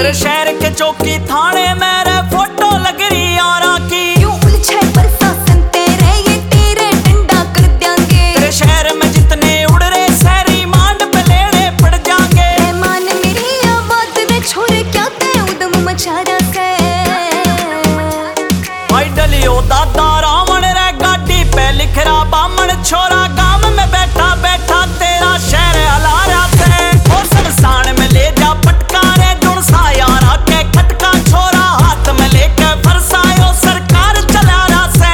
तेरे शहर के चौकी थाने मेरे फोटो लग रही यारा की। क्यों उलझे प्रशासन तेरे, ये तेरे डंडा कर देंगे। तेरे शहर में जितने उड़ रहे शहरी मांड पे लेने पड़ जाएंगे। रहमान मेरी आवाज रे छोरे क्या ते उदम मचा रहा भाई डलियो दादा रावण रे गाड़ी पे लिख रहा बामण छोरा गांव में बैठा बैठा तेरा शहर हला रहा थे। और शमशान में ले जा पटका रे जुड़सा यारा के खटका छोरा हाथ में लेके फरसायो सरकार चला रहा से।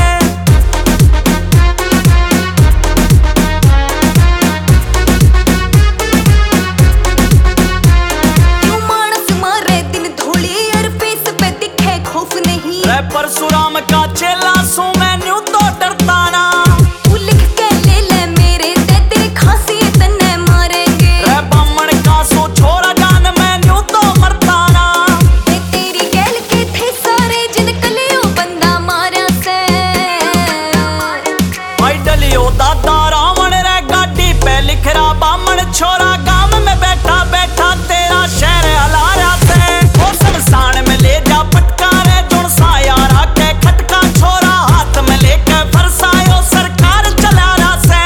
क्यों मानस मारे दिन धूली और फेस पे दिखे खौफ नहीं। रे परशुराम का चेला सू मैं न्यू तो डरता ना। तू लिख के ले ले मेरे ते तेरे खांसी तन्ने मारेंगे। रे बामण का सू छोरा जान मैं न्यू तो मरता ना। ते तेरी गैल के थे सारे जिन कलियो बंदा मारा से। भाई डलियो दादा रावण रे गाड़ी पे लिख रहा बामण छोरा गांव में बैठा बैठा तेरा शहर हला रहा थे। और शमशान में ले जा पटका रे जुड़सा यारा के खटका छोरा हाथ में लेके फरसायो सरकार चला रहा से।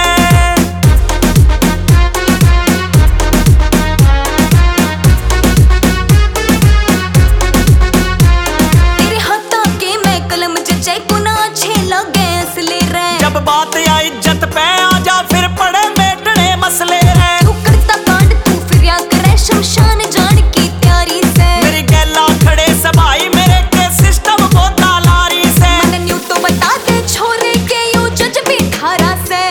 तेरे हाथा के मैं कलम जचे को ना अच्छे लगे असली रे। जब बात या इज्जत पे आ जा फिर पड़े बेटड़े मसले रे। तू करता कांड तू फिरिया करे शमशान जान की तैयारी से। मेरी गैला खड़े से भाई मेरे के सिस्टम बोता लारी से। मन न्यू तो बता दे छोरे के यू जज भी ठारा से।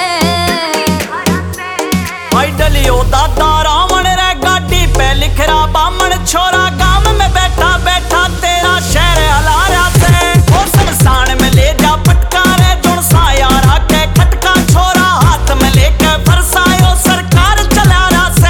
भाई डलियो दादा रावण रे गाड़ी पे लिख रहा बामण छोरा गांव में बैठा बैठा तेरा शहर हला रहा थे। और शमशान में ले जा पटका रे जुड़सा यारा के खटका छोरा हाथ में लेके फरसायो सरकार चला रहा से।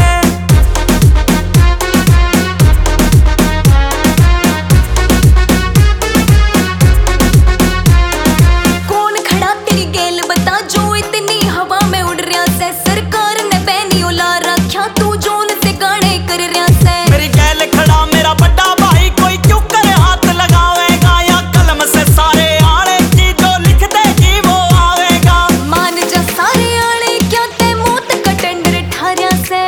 कौन खड़ा तेरी गेल बता जो इतनी हवा में उड़ रहा से। सरकार ने बैनियो ला रखा तू जोन से गाने कर रहा से। मेरी गैल खड़ा मेरा बड़ा भाई कोई क्यों करे हाथ लगावेगा या कलम से सारे आड़े की जो लिख देगी वो आवेगा। मान जा सारे आले क्या ते मौत का टेंडर ठारा से।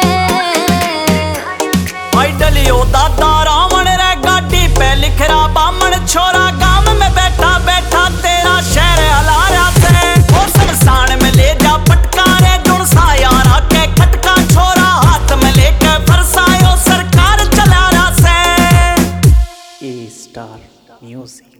भाई डलियो दादा रावण रे गाड़ी पे लिख रहा बामण छोरा गांव में बैठा बैठा तेरा शहर हला रहा थे। और शमशान में ले जा पटका रे जुड़सा यारा के खटका छोरा हाथ में लेके फरसायो सरकार चला रहा से। A Star Music।